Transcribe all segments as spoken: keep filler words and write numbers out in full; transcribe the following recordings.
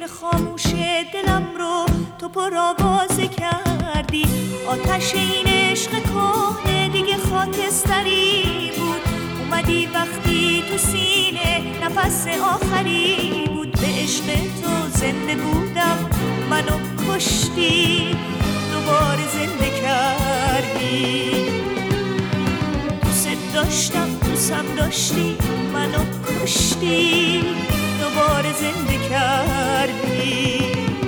فکر خاموش دلم رو تو پرآوازه کردی. آتش این عشق کهنه دیگه خاکستری بود. اومدی وقتی تو سینه نفس آخری بود. به عشق تو زنده بودم منو کشتی، دوباره زنده کردی. دوست داشتم دوستم داشتی منو کشتی، دوباره زنده کردی.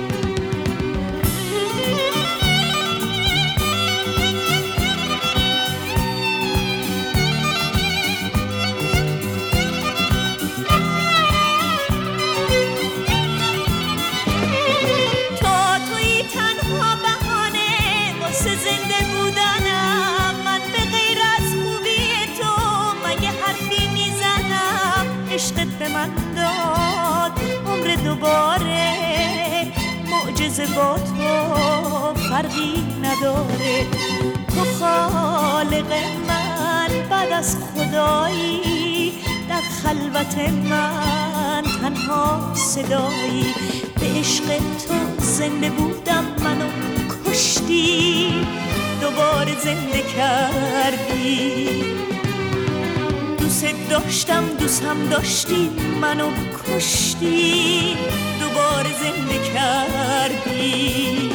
عشقت به من داد عمر دوباره، معجزه با تو فرقی نداره. تو خالق من بعد از خدایی، در خلوت من تنها صدایی. به عشق تو زنده بودم منو کشتی، دوباره زنده کردی. دوست داشتم دوستم داشتی منو کشتی، دوباره زنده کردی.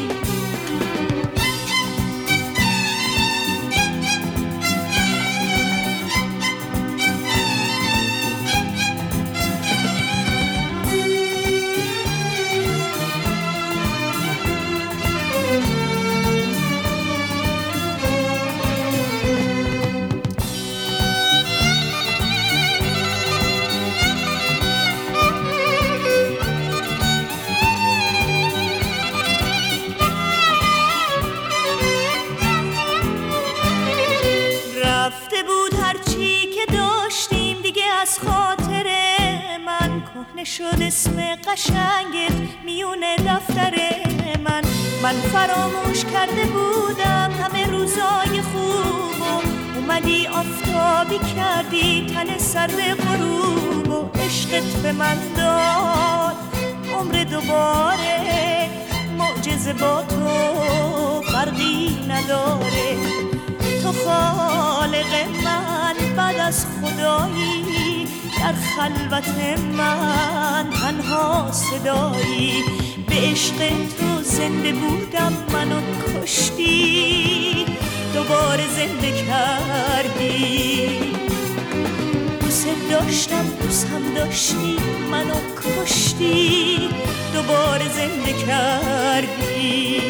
از خاطر من کهنه شد اسم قشنگت میون دفتر من. من فراموش کرده بودم همه روزای خوب و اومدی آفتابی کردی تن سرد غروب. و عشقت به من داد عمر دوباره، معجزه با تو فرقی نداره. تو خالق من بعد از خدایی، در خلوت من تنها صدایی. به عشق تو زنده بودم منو کشتی، دوباره زنده کردی. دوست داشتم دوستم داشتی منو کشتی، دوباره زنده کردی.